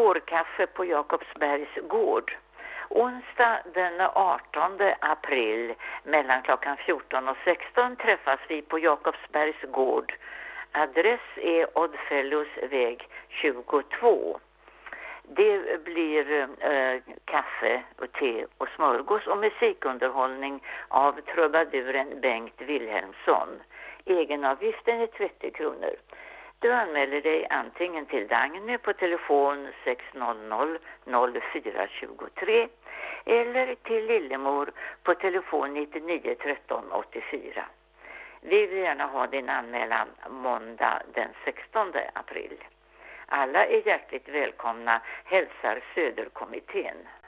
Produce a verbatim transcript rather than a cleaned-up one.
vårkaffe på Jakobsbergs gård. Onsdag den artonde april mellan klockan fjorton och sexton träffas vi på Jakobsbergs gård. Adress är Oddfellows väg tjugotvå. Det blir eh, kaffe och te och smörgås och musikunderhållning av trubaduren Bengt Wilhelmsson. Egenavgiften är trettio kronor. Du anmäler dig antingen till Dagny på telefon sex noll noll noll fyra två tre eller till Lillemor på telefon nittionio tretton åttiofyra. Vi vill gärna ha din anmälan måndag den sextonde april. Alla är hjärtligt välkomna, hälsar Söderkommittén.